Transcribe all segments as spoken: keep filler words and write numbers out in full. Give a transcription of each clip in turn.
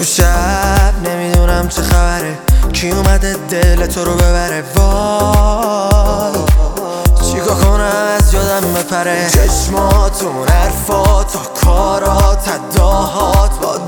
شب نمیدونم چه خبره، کی اومده دل تو رو ببره. وای چیکار کنم از یادم بپره. چشماتون، حرفات، کارات، اداهات با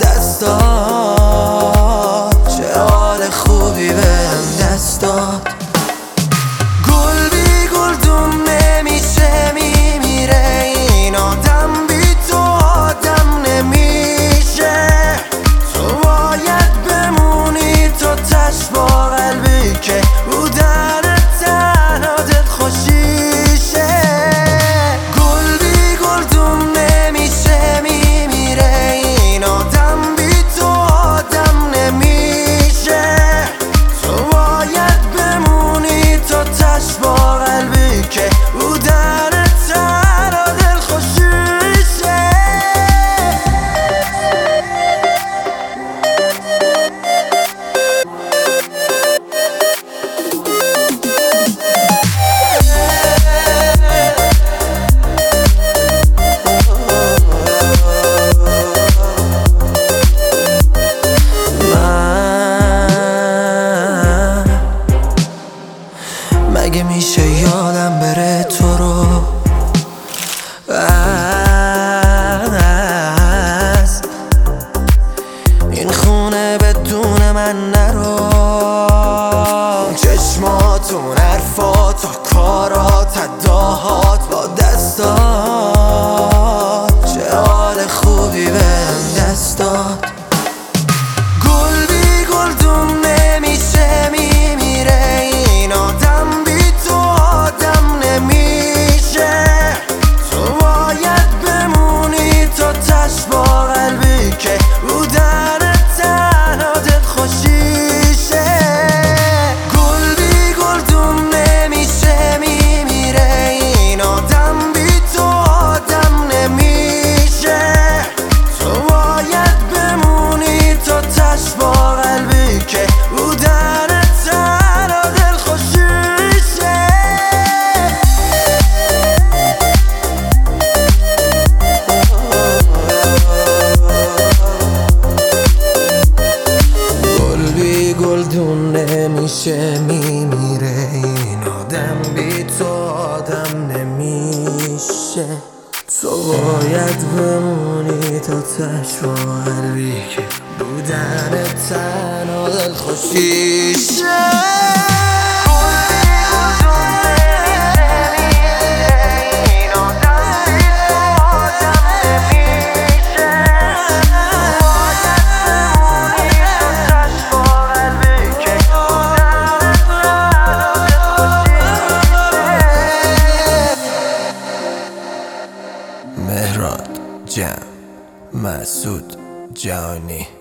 دستات، چه حال خوبی بهم دست داد. گل بی گلدون نمیشه، میمیره این آدم، بی تو آدم نمیشه. تو باید بمونی تو تش با قلبی که بودن تنها دل خوشیشه. گل بی گلدون نمیشه، میمیره این آدم، بی تو آدم نمیشه. تو باید بمونی تو تش با قلبی که بودن تنها دل خوشیشه. مگه میشه یادم بره تو رو از این خونه بدون من نرو. چشماتون، حرفات، کارات، اداهات با دستات، چه حال خوبی بهم دست داد. گل بی گلدون نمیشه، میمیره این آدم، بی تو آدم نمیشه. تو باید بمونی تو تش با قلبی که بودن تنها دل خوشیشه. گل بی گلدون نمیشه، میمیره این آدم، بی تو آدم نمیشه. تو باید بمونی تو تش با قلبی که بودن تنها دل خوشیشه. گل بی گلدون نمیشه، میمیره این آدم، بی تو آدم نمیشه. تو باید بمونی تا تش با قلبی که بودن تنها دل خوشیشه. مهراد جمع، مسعود جهانی.